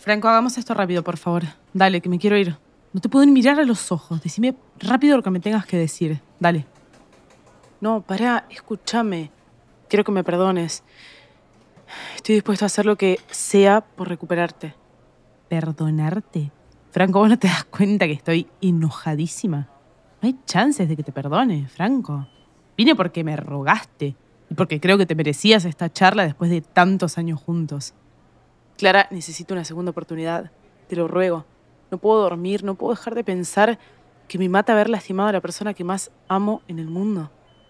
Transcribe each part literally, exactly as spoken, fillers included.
Franco, hagamos esto rápido, por favor. Dale, que me quiero ir. No te puedo ni mirar a los ojos. Decime rápido lo que me tengas que decir. Dale. No, pará, escúchame. Quiero que me perdones. Estoy dispuesto a hacer lo que sea por recuperarte. ¿Perdonarte? Franco, ¿vos no te das cuenta que estoy enojadísima? No hay chances de que te perdone, Franco. Vine porque me rogaste y porque creo que te merecías esta charla después de tantos años juntos. Clara, necesito una segunda oportunidad. Te lo ruego. No puedo dormir, no puedo dejar de pensar que me mata haber lastimado a la persona que más amo en el mundo.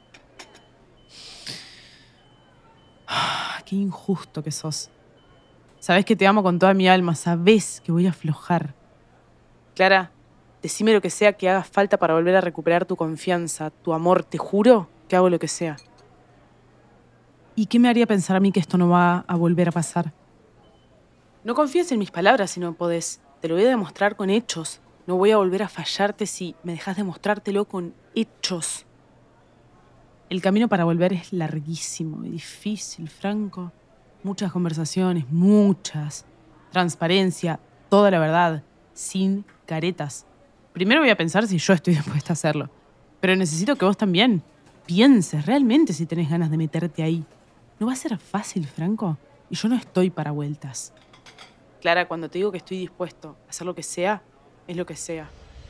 Qué injusto que sos. Sabés que te amo con toda mi alma, sabés que voy a aflojar. Clara, decime lo que sea que haga falta para volver a recuperar tu confianza, tu amor. Te juro que hago lo que sea. ¿Y qué me haría pensar a mí que esto no va a volver a pasar? No confíes en mis palabras si no podés. Te lo voy a demostrar con hechos. No voy a volver a fallarte si me dejas demostrártelo con hechos. El camino para volver es larguísimo y difícil, Franco. Muchas conversaciones, muchas. Transparencia, toda la verdad, sin caretas. Primero voy a pensar si yo estoy dispuesta a hacerlo. Pero necesito que vos también pienses realmente si tenés ganas de meterte ahí. No va a ser fácil, Franco. Y yo no estoy para vueltas. Clara, cuando te digo que estoy dispuesto a hacer lo que sea, es lo que sea.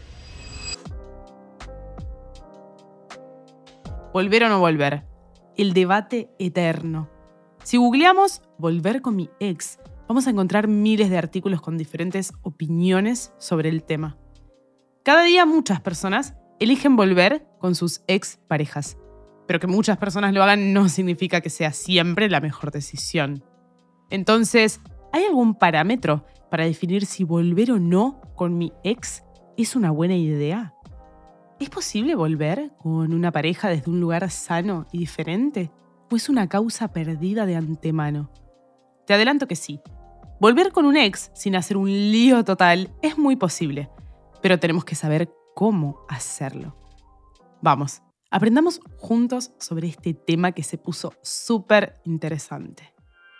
Volver o no volver. El debate eterno. Si googleamos volver con mi ex, vamos a encontrar miles de artículos con diferentes opiniones sobre el tema. Cada día muchas personas eligen volver con sus ex parejas. Pero que muchas personas lo hagan no significa que sea siempre la mejor decisión. Entonces, ¿hay algún parámetro para definir si volver o no con mi ex es una buena idea? ¿Es posible volver con una pareja desde un lugar sano y diferente? ¿O es una causa perdida de antemano? Te adelanto que sí. Volver con un ex sin hacer un lío total es muy posible, pero tenemos que saber cómo hacerlo. Vamos, aprendamos juntos sobre este tema que se puso súper interesante.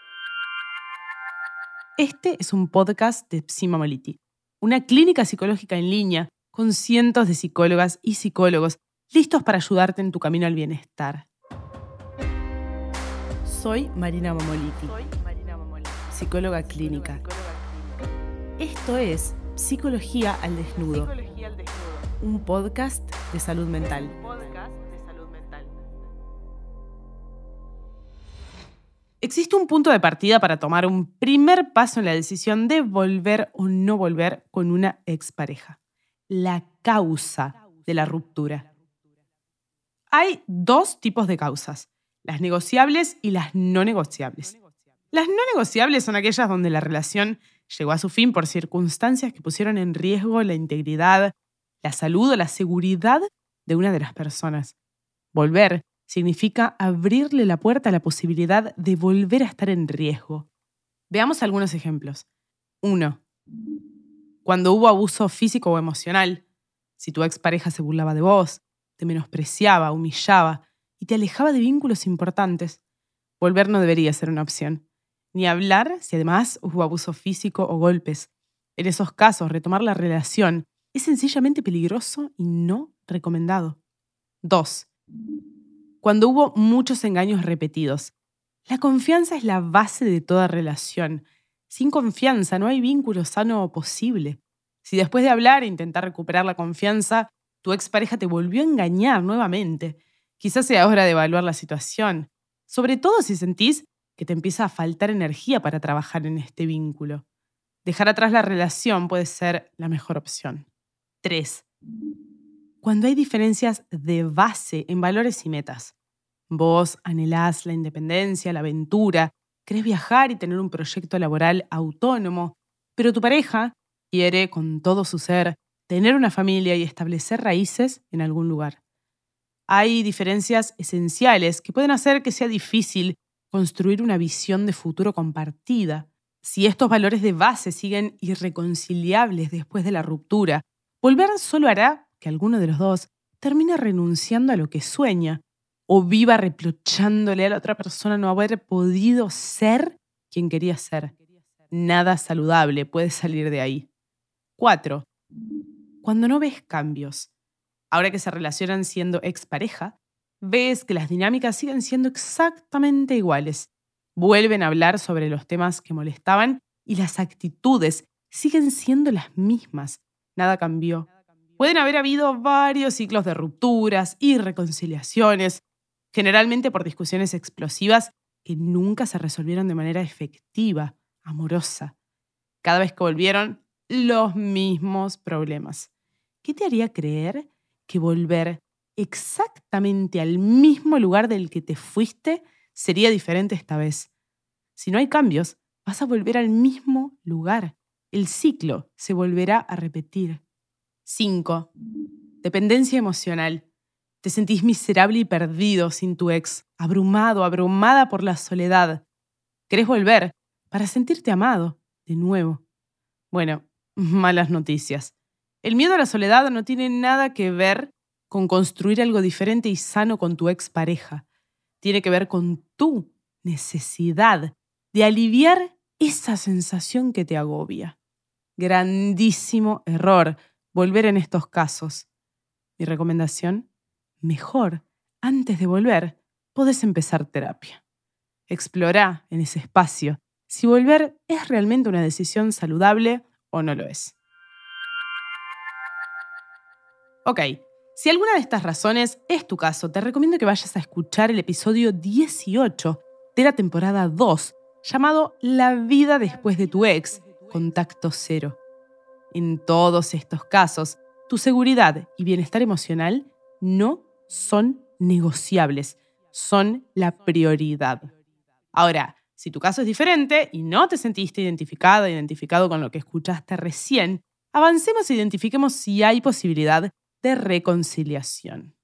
Este es un podcast de Psymamolity, una clínica psicológica en línea con cientos de psicólogas y psicólogos listos para ayudarte en tu camino al bienestar. Soy Marina Mamoliti, Soy Marina Mamoliti, psicóloga clínica. psicóloga clínica. Esto es Psicología al Desnudo, Psicología al desnudo, un podcast de salud mental. un podcast de salud mental. Existe un punto de partida para tomar un primer paso en la decisión de volver o no volver con una expareja. La causa de la ruptura. Hay dos tipos de causas, las negociables y las no negociables. Las no negociables son aquellas donde la relación llegó a su fin por circunstancias que pusieron en riesgo la integridad, la salud o la seguridad de una de las personas. Volver significa abrirle la puerta a la posibilidad de volver a estar en riesgo. Veamos algunos ejemplos. uno. Cuando hubo abuso físico o emocional, si tu expareja se burlaba de vos, te menospreciaba, humillaba y te alejaba de vínculos importantes, volver no debería ser una opción. Ni hablar si además hubo abuso físico o golpes. En esos casos, retomar la relación es sencillamente peligroso y no recomendado. dos. Cuando hubo muchos engaños repetidos. La confianza es la base de toda relación. Sin confianza no hay vínculo sano posible. Si después de hablar e intentar recuperar la confianza, tu expareja te volvió a engañar nuevamente, quizás sea hora de evaluar la situación, sobre todo si sentís que te empieza a faltar energía para trabajar en este vínculo. Dejar atrás la relación puede ser la mejor opción. tres. Cuando hay diferencias de base en valores y metas. Vos anhelás la independencia, la aventura, querés viajar y tener un proyecto laboral autónomo, pero tu pareja quiere, con todo su ser, tener una familia y establecer raíces en algún lugar. Hay diferencias esenciales que pueden hacer que sea difícil construir una visión de futuro compartida. Si estos valores de base siguen irreconciliables después de la ruptura, volver solo hará que alguno de los dos termine renunciando a lo que sueña o viva reprochándole a la otra persona no haber podido ser quien quería ser. nada saludable puede salir de ahí. cuatro. Cuando no ves cambios. Ahora que se relacionan siendo expareja, ves que las dinámicas siguen siendo exactamente iguales. Vuelven a hablar sobre los temas que molestaban y las actitudes siguen siendo las mismas. Nada cambió. Pueden haber habido varios ciclos de rupturas y reconciliaciones, generalmente por discusiones explosivas que nunca se resolvieron de manera efectiva, amorosa. Cada vez que volvieron, los mismos problemas. ¿Qué te haría creer que volver exactamente al mismo lugar del que te fuiste sería diferente esta vez? Si no hay cambios, vas a volver al mismo lugar. El ciclo se volverá a repetir. cinco. Dependencia emocional. Te sentís miserable y perdido sin tu ex, abrumado, abrumada por la soledad. Querés volver para sentirte amado de nuevo. Bueno, malas noticias. El miedo a la soledad no tiene nada que ver con construir algo diferente y sano con tu expareja. Tiene que ver con tu necesidad de aliviar esa sensación que te agobia. Grandísimo error volver en estos casos. Mi recomendación: mejor, antes de volver, podés empezar terapia. Explorá en ese espacio si volver es realmente una decisión saludable o no lo es. Ok, si alguna de estas razones es tu caso, te recomiendo que vayas a escuchar el episodio dieciocho de la temporada dos, llamado La vida después de tu ex, Contacto Cero. En todos estos casos, tu seguridad y bienestar emocional no son negociables, son la prioridad. Ahora, si tu caso es diferente y no te sentiste identificada, identificado con lo que escuchaste recién, avancemos e identifiquemos si hay posibilidad de reconciliación.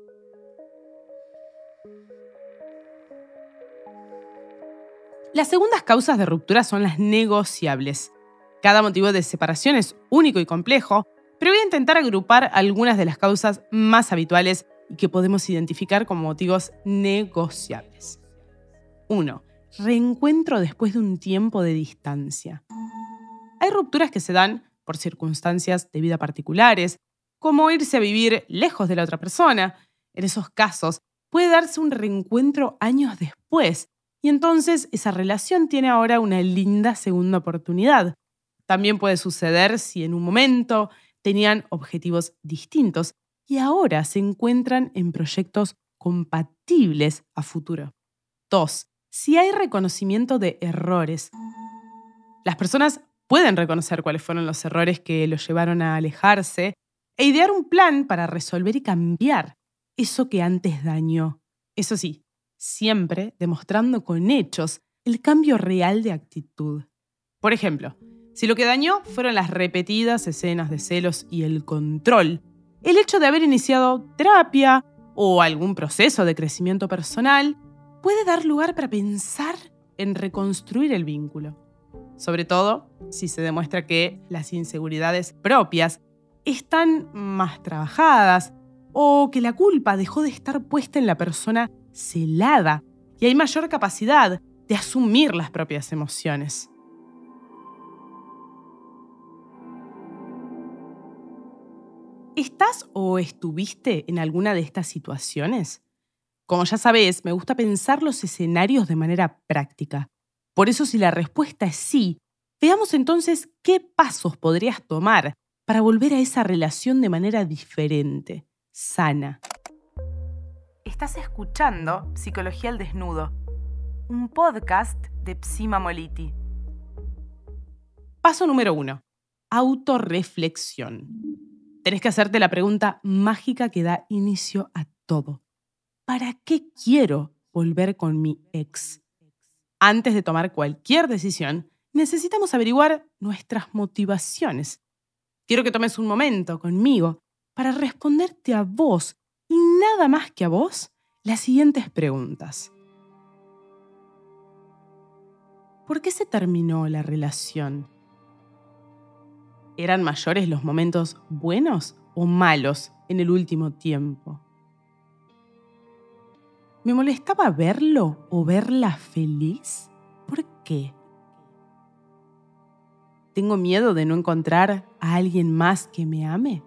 Las segundas causas de ruptura son las negociables. Cada motivo de separación es único y complejo, pero voy a intentar agrupar algunas de las causas más habituales y que podemos identificar como motivos negociables. uno. Reencuentro después de un tiempo de distancia. Hay rupturas que se dan por circunstancias de vida particulares, como irse a vivir lejos de la otra persona. En esos casos, puede darse un reencuentro años después, y entonces esa relación tiene ahora una linda segunda oportunidad. También puede suceder si en un momento tenían objetivos distintos y ahora se encuentran en proyectos compatibles a futuro. dos. Si hay reconocimiento de errores. Las personas pueden reconocer cuáles fueron los errores que los llevaron a alejarse e idear un plan para resolver y cambiar eso que antes dañó. Eso sí, siempre demostrando con hechos el cambio real de actitud. Por ejemplo, si lo que dañó fueron las repetidas escenas de celos y el control, el hecho de haber iniciado terapia o algún proceso de crecimiento personal puede dar lugar para pensar en reconstruir el vínculo. Sobre todo si se demuestra que las inseguridades propias están más trabajadas o que la culpa dejó de estar puesta en la persona celada y hay mayor capacidad de asumir las propias emociones. ¿Estás o estuviste en alguna de estas situaciones? Como ya sabés, me gusta pensar los escenarios de manera práctica. Por eso, si la respuesta es sí, veamos entonces qué pasos podrías tomar para volver a esa relación de manera diferente, sana. Estás escuchando Psicología al Desnudo, un podcast de Psima Moliti. Paso número uno. Autorreflexión. Tenés que hacerte la pregunta mágica que da inicio a todo. ¿Para qué quiero volver con mi ex? Antes de tomar cualquier decisión, necesitamos averiguar nuestras motivaciones. Quiero que tomes un momento conmigo para responderte a vos, y nada más que a vos, las siguientes preguntas. ¿Por qué se terminó la relación? ¿Eran mayores los momentos buenos o malos en el último tiempo? ¿Me molestaba verlo o verla feliz? ¿Por qué? ¿Tengo miedo de no encontrar a alguien más que me ame?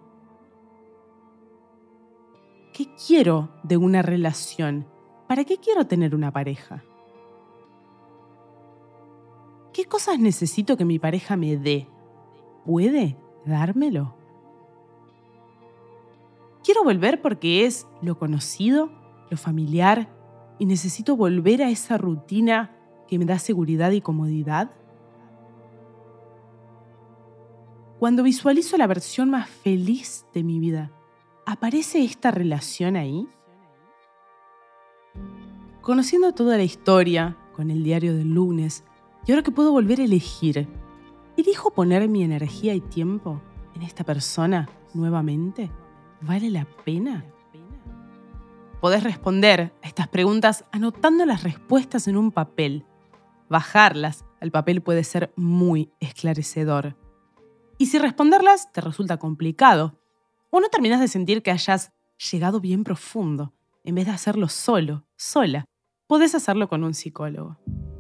¿Qué quiero de una relación? ¿Para qué quiero tener una pareja? ¿Qué cosas necesito que mi pareja me dé? ¿Puede dármelo? Quiero volver porque es lo conocido, lo familiar, y necesito volver a esa rutina que me da seguridad y comodidad. Cuando visualizo la versión más feliz de mi vida, ¿aparece esta relación ahí? Conociendo toda la historia, con el diario del lunes, y ahora que puedo volver a elegir, ¿elijo poner mi energía y tiempo en esta persona nuevamente? ¿Vale la pena? Podés responder a estas preguntas anotando las respuestas en un papel. Bajarlas al papel puede ser muy esclarecedor. Y si responderlas te resulta complicado, o no terminas de sentir que hayas llegado bien profundo, en vez de hacerlo solo, sola, podés hacerlo con un psicólogo.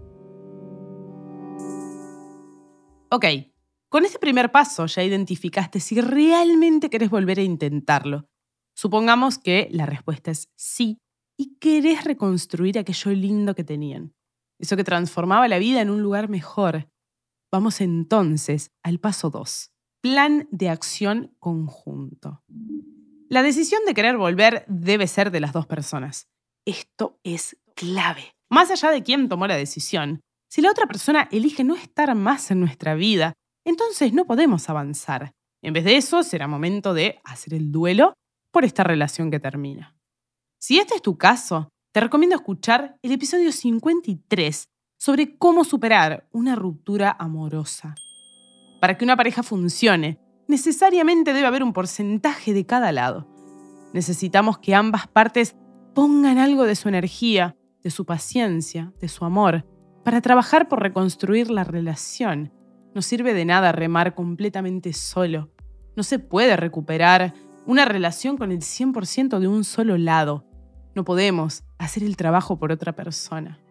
Ok, con este primer paso ya identificaste si realmente querés volver a intentarlo. Supongamos que la respuesta es sí y querés reconstruir aquello lindo que tenían, eso que transformaba la vida en un lugar mejor. Vamos entonces al paso dos. Plan de acción conjunto. La decisión de querer volver debe ser de las dos personas. Esto es clave. Más allá de quién tomó la decisión, si la otra persona elige no estar más en nuestra vida, entonces no podemos avanzar. En vez de eso, será momento de hacer el duelo por esta relación que termina. Si este es tu caso, te recomiendo escuchar el episodio cincuenta y tres sobre cómo superar una ruptura amorosa. Para que una pareja funcione, necesariamente debe haber un porcentaje de cada lado. Necesitamos que ambas partes pongan algo de su energía, de su paciencia, de su amor, para trabajar por reconstruir la relación. No sirve de nada remar completamente solo. No se puede recuperar una relación con el cien por ciento de un solo lado. No podemos hacer el trabajo por otra persona.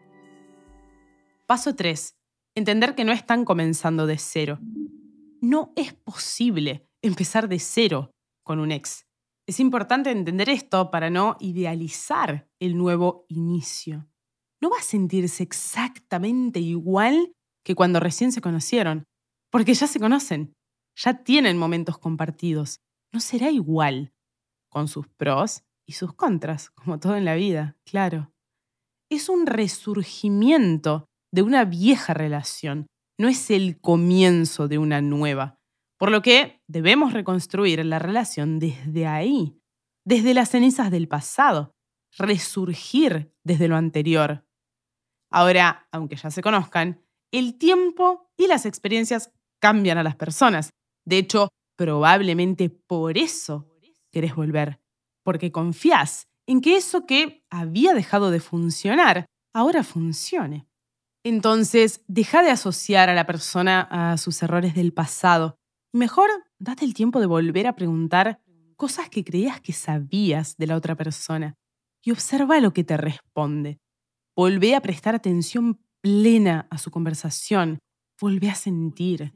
Paso tres. Entender que no están comenzando de cero. No es posible empezar de cero con un ex. Es importante entender esto para no idealizar el nuevo inicio. No va a sentirse exactamente igual que cuando recién se conocieron, porque ya se conocen, ya tienen momentos compartidos. No será igual, con sus pros y sus contras, como todo en la vida, claro. Es un resurgimiento de una vieja relación, no es el comienzo de una nueva, por lo que debemos reconstruir la relación desde ahí, desde las cenizas del pasado, resurgir desde lo anterior. Ahora, aunque ya se conozcan, el tiempo y las experiencias cambian a las personas. De hecho, probablemente por eso querés volver, porque confías en que eso que había dejado de funcionar ahora funcione. Entonces, deja de asociar a la persona a sus errores del pasado. Mejor date el tiempo de volver a preguntar cosas que creías que sabías de la otra persona y observa lo que te responde. Volvé a prestar atención plena a su conversación. Volvé a sentir.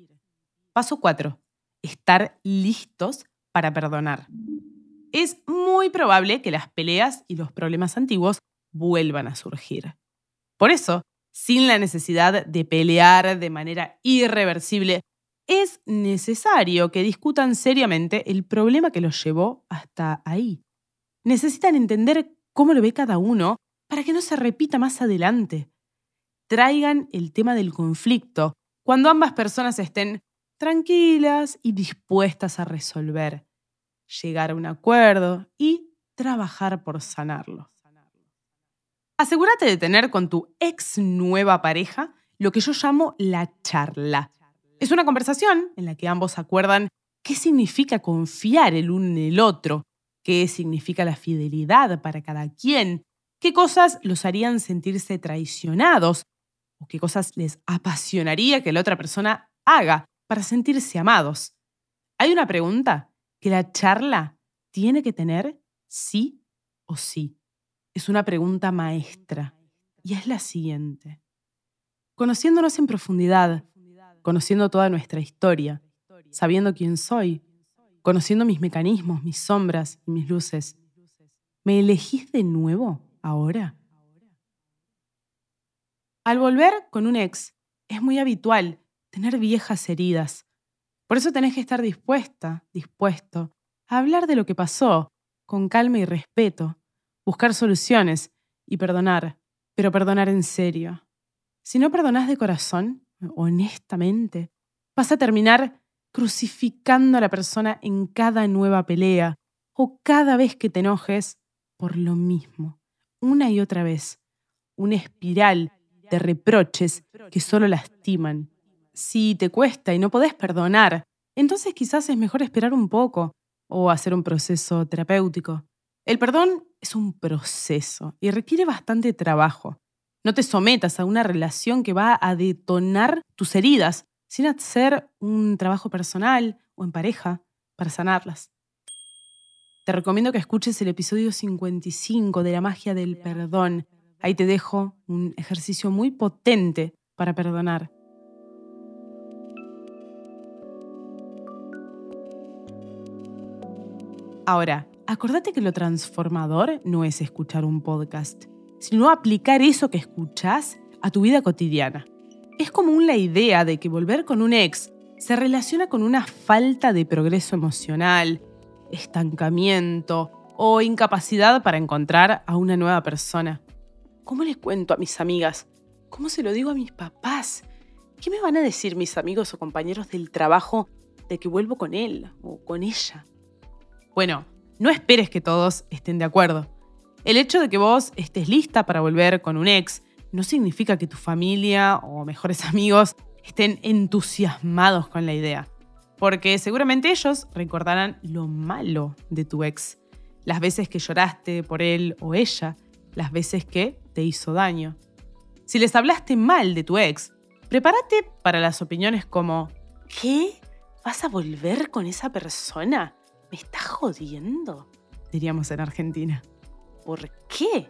Paso cuatro. Estar listos para perdonar. Es muy probable que las peleas y los problemas antiguos vuelvan a surgir. Por eso, sin la necesidad de pelear de manera irreversible, es necesario que discutan seriamente el problema que los llevó hasta ahí. Necesitan entender cómo lo ve cada uno para que no se repita más adelante. Traigan el tema del conflicto cuando ambas personas estén tranquilas y dispuestas a resolver, llegar a un acuerdo y trabajar por sanarlo. Asegúrate de tener con tu ex nueva pareja lo que yo llamo la charla. Es una conversación en la que ambos acuerdan qué significa confiar el uno en el otro, qué significa la fidelidad para cada quien, qué cosas los harían sentirse traicionados o qué cosas les apasionaría que la otra persona haga para sentirse amados. Hay una pregunta que la charla tiene que tener sí o sí. Es una pregunta maestra y es la siguiente. Conociéndonos en profundidad, conociendo toda nuestra historia, sabiendo quién soy, conociendo mis mecanismos, mis sombras y mis luces. ¿Me elegís de nuevo ahora? Al volver con un ex, es muy habitual tener viejas heridas. Por eso tenés que estar dispuesta, dispuesto, a hablar de lo que pasó, con calma y respeto, buscar soluciones y perdonar, pero perdonar en serio. Si no perdonás de corazón, honestamente, vas a terminar crucificando a la persona en cada nueva pelea o cada vez que te enojes por lo mismo, una y otra vez. Una espiral de reproches que solo lastiman. Si te cuesta y no podés perdonar, entonces quizás es mejor esperar un poco o hacer un proceso terapéutico. El perdón es un proceso y requiere bastante trabajo. No te sometas a una relación que va a detonar tus heridas sin hacer un trabajo personal o en pareja para sanarlas. Te recomiendo que escuches el episodio cincuenta y cinco de La magia del perdón. Ahí te dejo un ejercicio muy potente para perdonar. Ahora, acordate que lo transformador no es escuchar un podcast, sino aplicar eso que escuchás a tu vida cotidiana. Es común la idea de que volver con un ex se relaciona con una falta de progreso emocional, estancamiento o incapacidad para encontrar a una nueva persona. ¿Cómo les cuento a mis amigas? ¿Cómo se lo digo a mis papás? ¿Qué me van a decir mis amigos o compañeros del trabajo de que vuelvo con él o con ella? Bueno, no esperes que todos estén de acuerdo. El hecho de que vos estés lista para volver con un ex no significa que tu familia o mejores amigos estén entusiasmados con la idea, porque seguramente ellos recordarán lo malo de tu ex, las veces que lloraste por él o ella, las veces que te hizo daño. Si les hablaste mal de tu ex, prepárate para las opiniones como ¿qué? ¿Vas a volver con esa persona? ¿Me estás jodiendo? Diríamos en Argentina. ¿Por qué?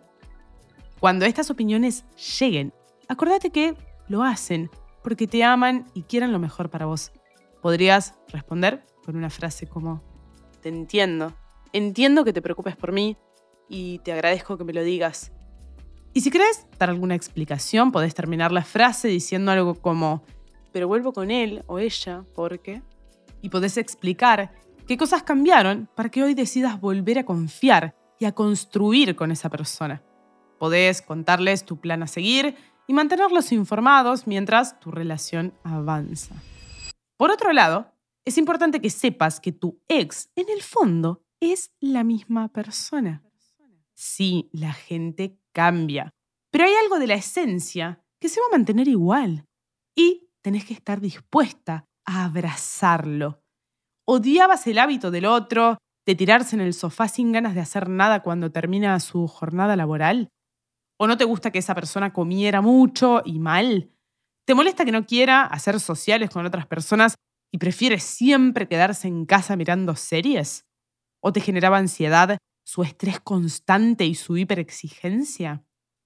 Cuando estas opiniones lleguen, acordate que lo hacen porque te aman y quieren lo mejor para vos. Podrías responder con una frase como te entiendo, entiendo que te preocupes por mí y te agradezco que me lo digas. Y si querés dar alguna explicación, podés terminar la frase diciendo algo como pero vuelvo con él o ella porque... Y podés explicar qué cosas cambiaron para que hoy decidas volver a confiar y a construir con esa persona. Podés contarles tu plan a seguir y mantenerlos informados mientras tu relación avanza. Por otro lado, es importante que sepas que tu ex, en el fondo, es la misma persona. Sí, la gente cambia, pero hay algo de la esencia que se va a mantener igual. Y tenés que estar dispuesta a abrazarlo. ¿Odiabas el hábito del otro, de tirarse en el sofá sin ganas de hacer nada cuando termina su jornada laboral? ¿O no te gusta que esa persona comiera mucho y mal? ¿Te molesta que no quiera hacer sociales con otras personas y prefiere siempre quedarse en casa mirando series? ¿O te generaba ansiedad su estrés constante y su hiperexigencia?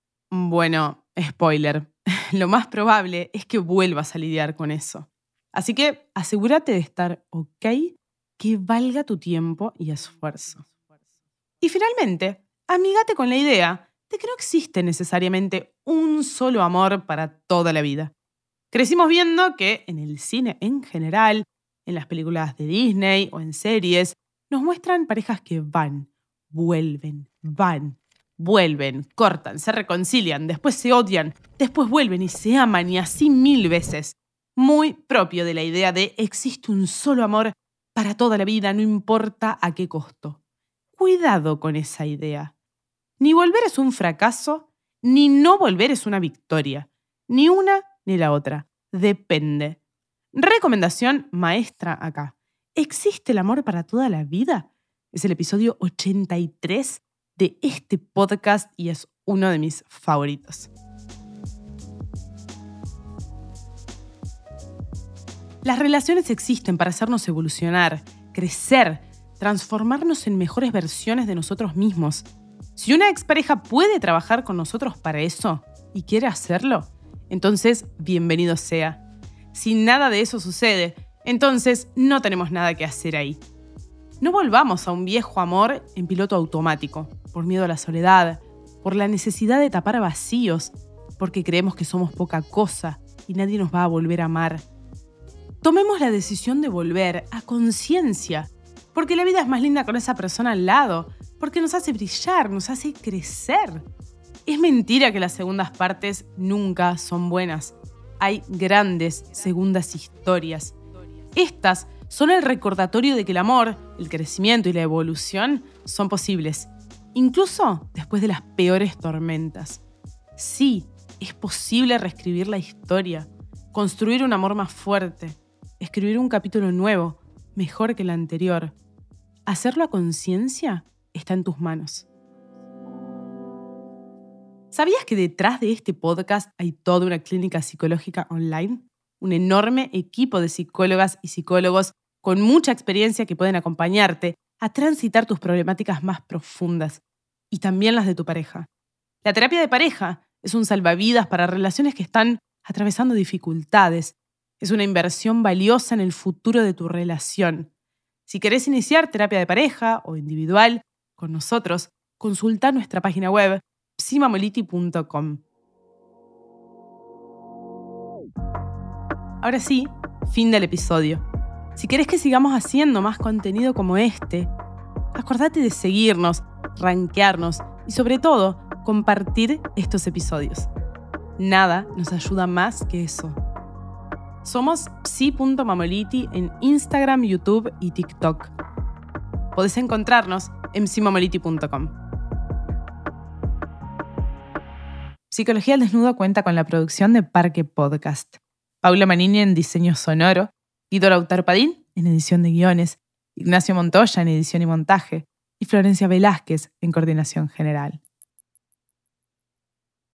Bueno, spoiler, lo más probable es que vuelvas a lidiar con eso. Así que asegúrate de estar ok, que valga tu tiempo y esfuerzo. Y finalmente, amígate con la idea de que no existe necesariamente un solo amor para toda la vida. Crecimos viendo que en el cine en general, en las películas de Disney o en series, nos muestran parejas que van, vuelven, van, vuelven, cortan, se reconcilian, después se odian, después vuelven y se aman y así mil veces. Muy propio de la idea de existe un solo amor para toda la vida, no importa a qué costo. Cuidado con esa idea. Ni volver es un fracaso, ni no volver es una victoria. Ni una ni la otra. Depende. Recomendación maestra acá. ¿Existe el amor para toda la vida? Es el episodio ochenta y tres de este podcast y es uno de mis favoritos. Las relaciones existen para hacernos evolucionar, crecer, transformarnos en mejores versiones de nosotros mismos. Si una expareja puede trabajar con nosotros para eso y quiere hacerlo, entonces bienvenido sea. Si nada de eso sucede, entonces no tenemos nada que hacer ahí. No volvamos a un viejo amor en piloto automático, por miedo a la soledad, por la necesidad de tapar vacíos, porque creemos que somos poca cosa y nadie nos va a volver a amar. Tomemos la decisión de volver a conciencia, porque la vida es más linda con esa persona al lado, porque nos hace brillar, nos hace crecer. Es mentira que las segundas partes nunca son buenas. Hay grandes segundas historias. Estas son el recordatorio de que el amor, el crecimiento y la evolución son posibles, incluso después de las peores tormentas. Sí, es posible reescribir la historia, construir un amor más fuerte, escribir un capítulo nuevo, mejor que el anterior. Hacerlo a conciencia está en tus manos. ¿Sabías que detrás de este podcast hay toda una clínica psicológica online? Un enorme equipo de psicólogas y psicólogos con mucha experiencia que pueden acompañarte a transitar tus problemáticas más profundas y también las de tu pareja. La terapia de pareja es un salvavidas para relaciones que están atravesando dificultades. Es una inversión valiosa en el futuro de tu relación. Si querés iniciar terapia de pareja o individual con nosotros, consulta nuestra página web psi mamoliti punto com. Ahora sí, fin del episodio. Si querés que sigamos haciendo más contenido como este, acordate de seguirnos, rankearnos y sobre todo, compartir estos episodios. Nada nos ayuda más que eso. Somos psi punto mamoliti en Instagram, YouTube y TikTok. Podés encontrarnos en psi mamoliti punto com. Psicología al Desnudo cuenta con la producción de Parque Podcast. Paula Manini en diseño sonoro, Guido Lautaro Padín en edición de guiones, Ignacio Montoya en edición y montaje y Florencia Velázquez en coordinación general.